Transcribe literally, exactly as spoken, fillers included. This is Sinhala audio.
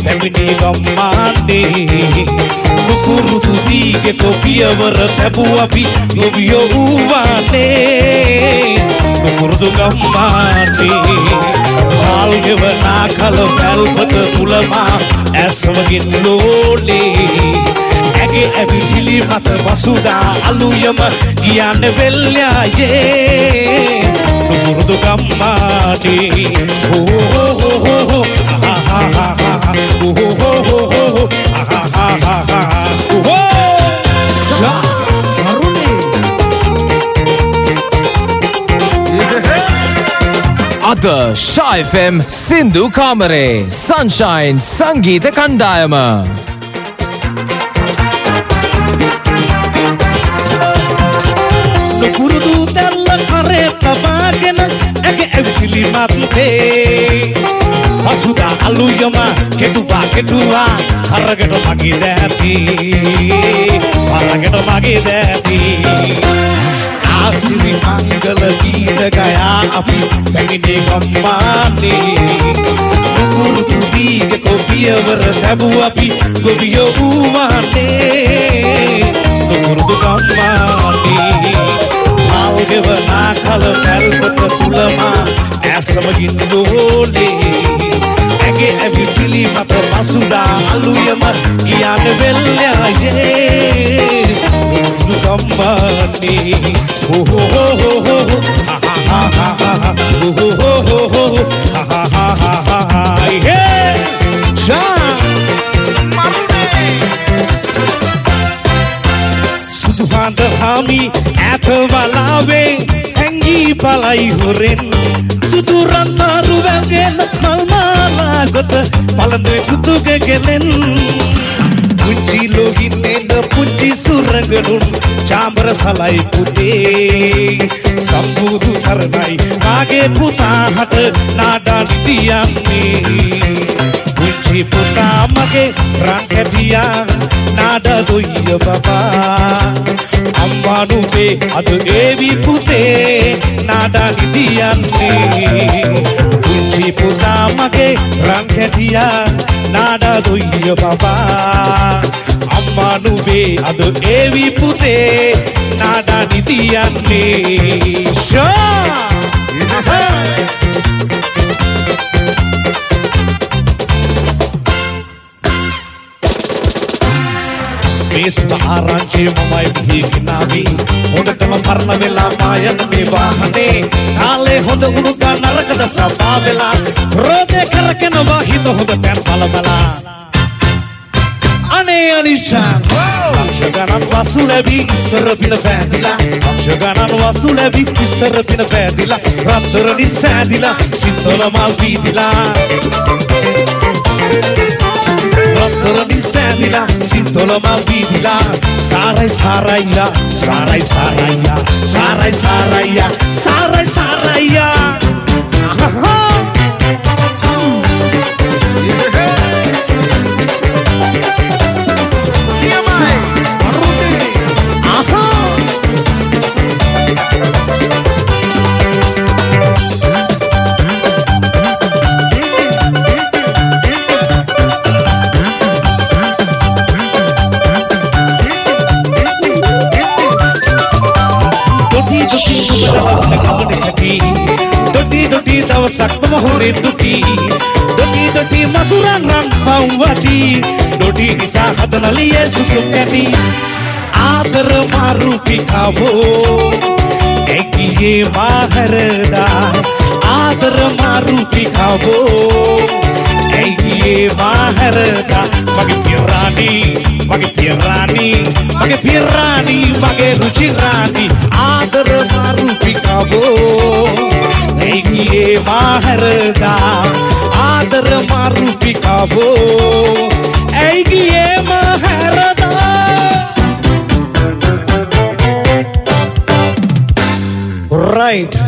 පැමිණි ගම්මානේ නුපුරුදු දීගේ කොපියවර තැබූ අපි ගොවියෝ වූවානේ නුපුරුදු ගම්මානේ කාල් ගෙවනා කල පැල්පත තුලමා ඇස්වගින් ලෝලේ ඇගේ ඇවිහිලි මත වසුදා අලුයම ගියන්න වෙල්යායේ නුපුරුදු ගම්මානේ හෝ හෝ හෝ හෝ හා හා හා හා හෝ හෝ හෝ හෝ හා හා හා හා හෝ අද Sha F M සින්දු කාමරේ Sunshine සංගීත කණ්ඩායම නුපුරුදු දැල්ල කරේ තබාගෙන ඇගේ ඇවිසිලි මත්ලේ වසුදා අලුයම කෙටුවා කෙටුවා කරකට මගේ දැති කරකට මගේ දැති ආසිරි මංගල ගීත ගයා අපි පැමිණි ගම්මානේ නුපුරුදු දීගේ කොපියවර තැබූ අපි ගොවියෝ වූවානේ නුපුරුදු ගම්මානේ ගෙවනා කල පැල්පත තුලමා ඇසමගින් දෝලේ ඇගේ ඇවිපිලි මත මසුදා අලුයම ගියන්න වෙල්යායේ ගම්මානේ හෝ හෝ හෝ හෝ හා හා හා හා හෝ හෝ හෝ හෝ හා හා හා හා හේ ෂා මරුනේ සුදුහාන්ද හාමි ඇතවලාවේ හැංගී පලයි හොරෙන් සුදු රන්නාරු වැල්ගෙන මල්මාලා ගොත පළඳුවේ කුතුගෙගෙලෙන් පුංචි ලෝහින්නේද පුංචි සුරංගනුන් චාම්බර සලයි පුතේ සම්බුදු සරණයි මාගේ පුතා හට නාඩා නිදියන්නේ පුංචි පුතා මගේ රන් කැටියා නාඩා දොයිය බබා අම්මා නුඹේ අද ඒවි පුතේ නාඩා නිදියන්නේ පුංචි පුතා මගේ රන් කැටියා නාඩා දොයිය බබා අම්මා නුඹේ අද ඒවි පුතේ නාඩා නිදියන්නේ ෂා මේසුද ආරංචි මමයි පිහිනාවි හොඳටම පරණ වෙලා මායන මේ වාහනේ කාලේ හොඳ උණුකා නරකද සබා වෙලා රෝදේ කරකනවා හිත හොඳ තැන් බලබලා අනේ අනිෂාන් අක්ෂගණන් වසු ලැබි ඉස්සර පින පෑදිලා අක්ෂගණන් වසු ලැබි ඉස්සර පින පෑදිලා රත්තරනි සෑදිලා සිතොල මල් වීදිලා රත්තරනි සෑදිලා සිතොල මල් වීදිලා සාරයි සාරයියා සාරයි සාරයියා සාරයි සාරයියා සාරයි සාරයියා Doti doti dawsak pamahore duti Doti doti masuran rang pawati Doti isa hadnali yesu kati Adar maru pikavo Ekiye maharda Adar maru pikavo Ekiye maharda Mage pirani Mage pirani Mage pirani Mage ruchi rani Adar maru pikavo Ekiye maharda Adar maru pikavo Ekiye maharda Right